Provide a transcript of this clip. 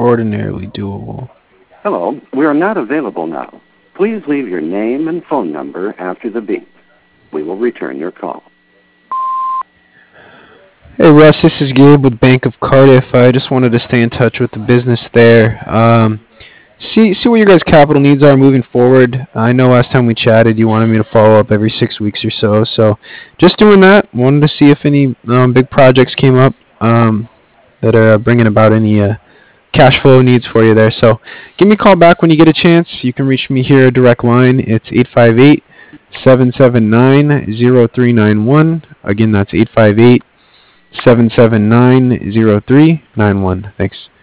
extraordinarily doable. Hello, we are not available now. Please leave your name and phone number after the beep. We will return your call. Hey Russ, this is Gabe with Bank of Cardiff. I just wanted to stay in touch with the business there. See what your guys' capital needs are moving forward. I know last time we chatted, you wanted me to follow up every 6 weeks or so. So, just doing that. Wanted to see if any big projects came up that are bringing about any cash flow needs for you there. So, give me a call back when you get a chance. You can reach me here, direct line. It's 858-779-0391. Again, that's 858-779-0391. Thanks.